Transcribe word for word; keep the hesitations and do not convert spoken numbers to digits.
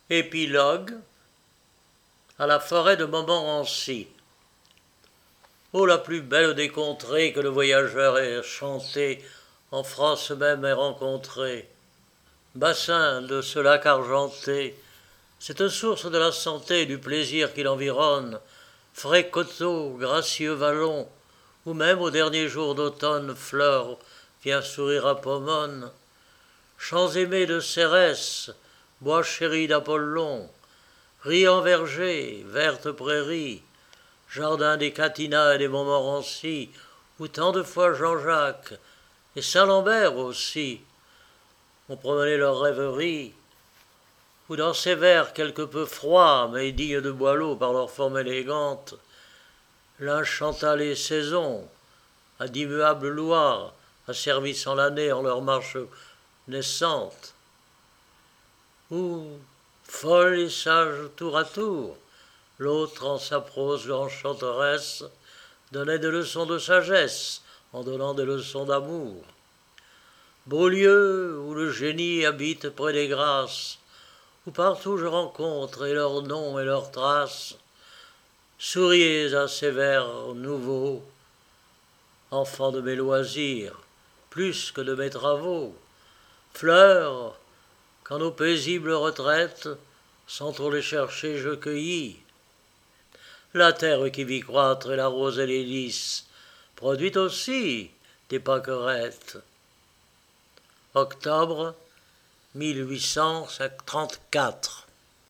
Épilogue à la forêt de Montmorency. Ô la plus belle des contrées que le voyageur ait chantée, en France même ait rencontrée. Bassin de ce lac argenté, cette source de la santé et du plaisir qui l'environne, frais coteaux, gracieux vallons, où même au dernier jour d'automne fleur vient sourire à Pomone. Champs aimés de Cérès, bois chéris d'Apollon, riants vergers, vertes prairies, jardin des Catinat et des Montmorency, où tant de fois Jean-Jacques et Saint-Lambert aussi ont promené leurs rêveries, où dans ces vers quelque peu froids mais dignes de Boileau par leur forme élégante, l'un chanta les saisons à d'immuables lois, asservissant l'année en leur marche naissante, où, folle et sage tour à tour, l'autre en sa prose enchanteresse donnait des leçons de sagesse en donnant des leçons d'amour. Beau lieu où le génie habite près des grâces, où partout je rencontre et leurs noms et leurs traces, souriez à ces vers nouveaux, enfants de mes loisirs, plus que de mes travaux, fleurs qu'en nos paisibles retraites, sans trop les chercher, je cueillis. La terre qui vit croître et la rose et les lys produit aussi des pâquerettes. Octobre mille huit cent trente-quatre.